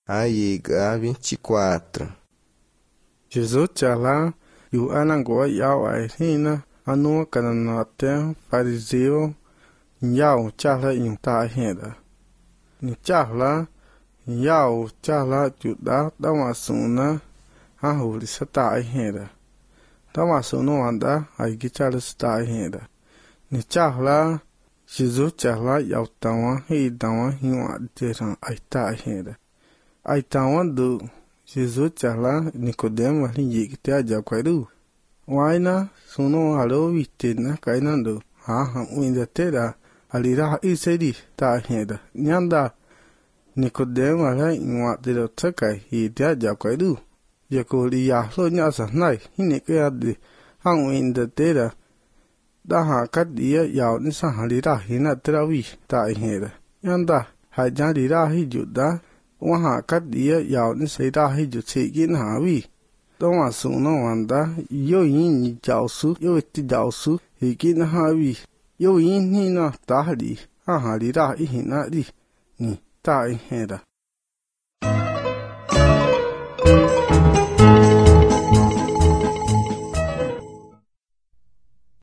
Aiga 24. Jesus lá e o anangoa yau ai hina anua kananaten fariseu yau chala in ta heda. Ni chala yau chala juda damasuna ahuri sata heda. Damasunu anda ai gichala sata heda. Ni chala Jesus chala yau tawa hi dawa hiwa deran ai ta heda. Ai tawa do Jesus chala Nicodemo lingi que te aja quairu. Waina suno halo vitina kainando. Ha uinda tera alira isedi ta heda. Nyanda Nicodemo la inwa de takai hi te aja quairu. Yakuri ya lo nyasa nai hini ke ade hang uinda tera. Da ha kadia yao ni sa halira hina terawi ta heda. Nyanda hajarira hi juda. Waha kadia yao ni seida hi ju chegin hawi. Doma suno wanda yo yin ni jausu yo ti jausu higin hawi. Yo yin ni na tahri ha halira ihina ri ni ta heda.